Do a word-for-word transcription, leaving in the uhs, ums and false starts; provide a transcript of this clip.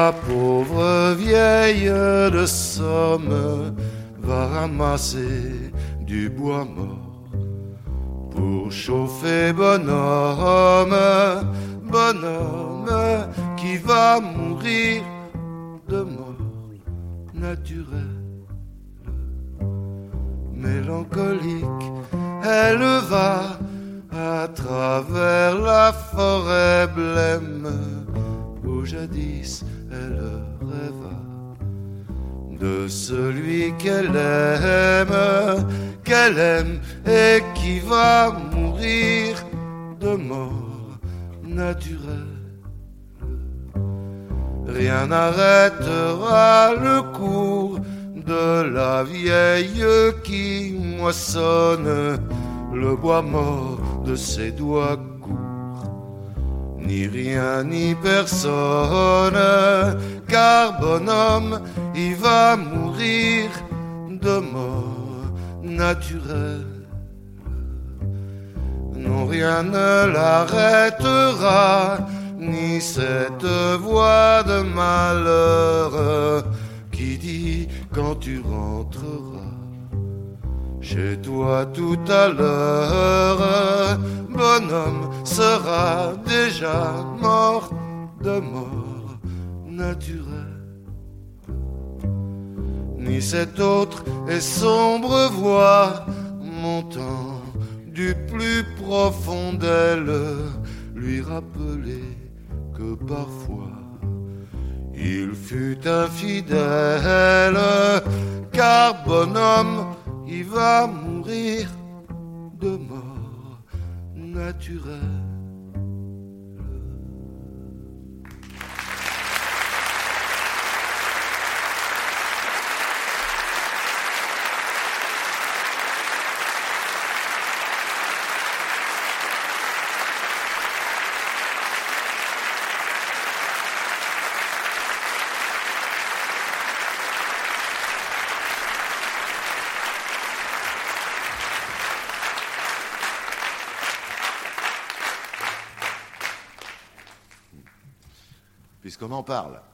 La pauvre vieille de Somme va ramasser du bois mort pour chauffer bonhomme, bonhomme qui va mourir de mort naturelle. Mélancolique, elle va à travers la forêt blême où jadis elle rêva de celui qu'elle aime, qu'elle aime et qui va mourir de mort naturelle. Rien n'arrêtera le cours de la vieille qui moissonne le bois mort de ses doigts courts. Ni rien ni personne, car bonhomme, il va mourir de mort naturelle. Non, rien ne l'arrêtera, ni cette voix de malheur qui dit quand tu rentreras chez toi tout à l'heure, bonhomme sera déjà mort de mort naturelle. Ni cette autre et sombre voix montant du plus profond d'elle lui rappeler que parfois il fut infidèle, car bonhomme, il va mourir de mort naturelle. Puisqu'on en parle.